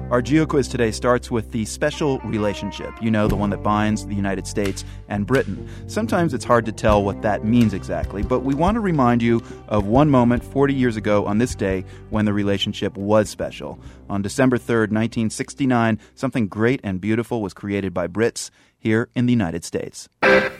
Our GeoQuiz today starts with the special relationship, you know, the one that binds the United States and Britain. Sometimes it's hard to tell what that means exactly, but we want to remind you of one moment 40 years ago on this day when the relationship was special. On December 3rd, 1969, something great and beautiful was created by Brits here in the United States.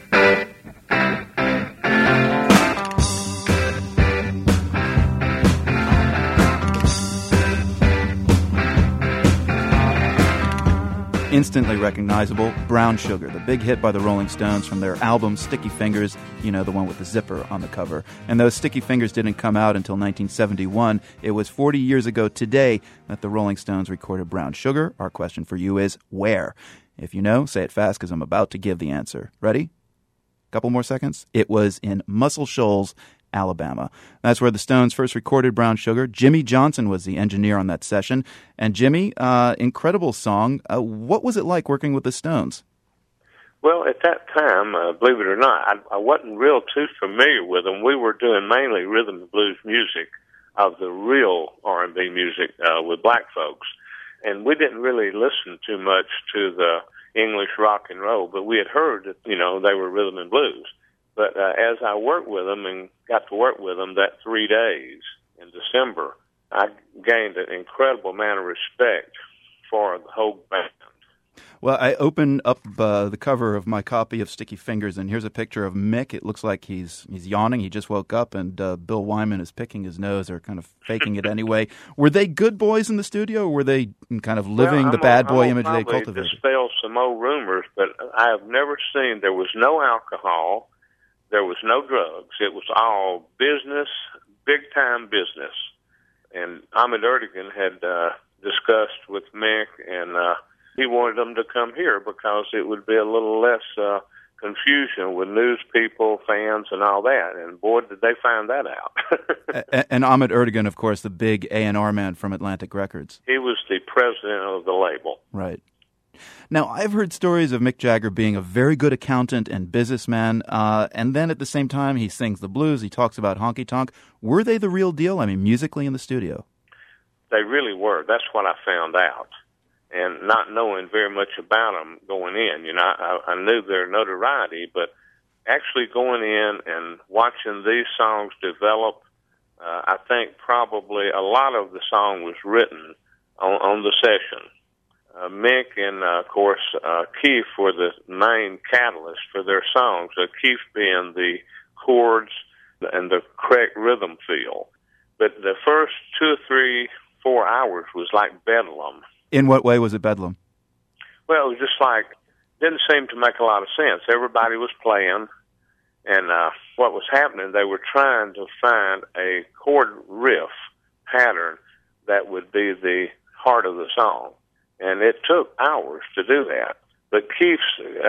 Instantly recognizable, Brown Sugar, the big hit by the Rolling Stones from their album Sticky Fingers, you know, the one with the zipper on the cover. And those Sticky Fingers didn't come out until 1971. It was 40 years ago today that the Rolling Stones recorded Brown Sugar. Our question for you is, where? If you know, say it fast because I'm about to give the answer. Ready? Couple more seconds. It was in Muscle Shoals, Alabama. That's where the Stones first recorded Brown Sugar. Jimmy Johnson was the engineer on that session. And Jimmy, incredible song. What was it like working with the Stones? Well, at that time, believe it or not, I wasn't real too familiar with them. We were doing mainly rhythm and blues music of the real R&B music with black folks. And we didn't really listen too much to the English rock and roll, but we had heard that, you know, they were rhythm and blues. But as I worked with them and got to work with them that 3 days in December, I gained an incredible amount of respect for the whole band. Well, I open up the cover of my copy of Sticky Fingers, and here's a picture of Mick. It looks like he's yawning. He just woke up, and Bill Wyman is picking his nose or kind of faking it anyway. Were they good boys in the studio, or were they kind of living the bad boy image they cultivated? Dispel some old rumors, but I have never seen, there was no alcohol. There was no drugs. It was all business, big-time business. And Ahmet Ertegun had discussed with Mick, and he wanted them to come here because it would be a little less confusion with news people, fans, and all that. And boy, did they find that out. And Ahmet Ertegun, of course, the big A&R man from Atlantic Records. He was the president of the label. Right. Now, I've heard stories of Mick Jagger being a very good accountant and businessman, and then at the same time he sings the blues, he talks about honky-tonk. Were they the real deal? I mean, musically in the studio? They really were. That's what I found out. And not knowing very much about them going in, you know, I knew their notoriety, but actually going in and watching these songs develop, I think probably a lot of the song was written on the session. Mick and, of course, Keith were the main catalyst for their songs, Keith being the chords and the correct rhythm feel. But the first 2 or 3, 4 hours was like bedlam. In what way was it bedlam? Well, it was just like, didn't seem to make a lot of sense. Everybody was playing, and what was happening, they were trying to find a chord riff pattern that would be the heart of the song. And it took hours to do that. But Keith,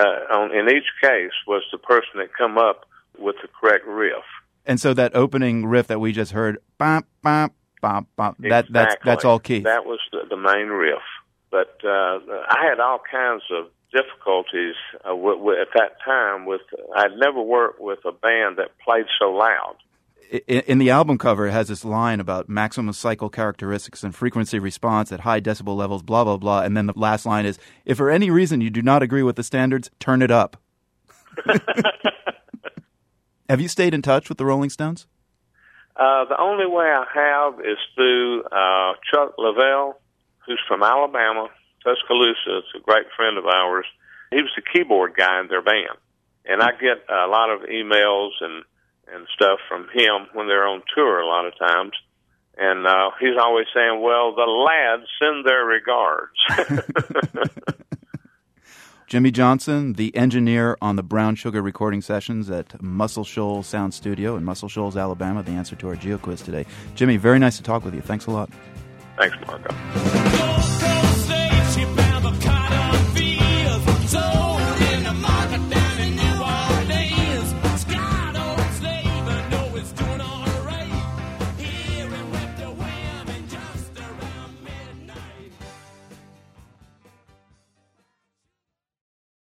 in each case, was the person that come up with the correct riff. And so that opening riff that we just heard, bop, bop, bop, bop, exactly. That's all Keith. That was the main riff. But I had all kinds of difficulties at that time. I'd never worked with a band that played so loud. In the album cover, it has this line about maximum cycle characteristics and frequency response at high decibel levels, blah, blah, blah. And then the last line is, if for any reason you do not agree with the standards, turn it up. Have you stayed in touch with the Rolling Stones? The only way I have is through Chuck Leavell, who's from Alabama, Tuscaloosa. It's a great friend of ours. He was the keyboard guy in their band. And I get a lot of emails and stuff from him when they're on tour a lot of times. And he's always saying, well, the lads send their regards. Jimmy Johnson, the engineer on the Brown Sugar recording sessions at Muscle Shoals Sound Studio in Muscle Shoals, Alabama, the answer to our GeoQuiz today. Jimmy, very nice to talk with you. Thanks a lot. Thanks, Marco.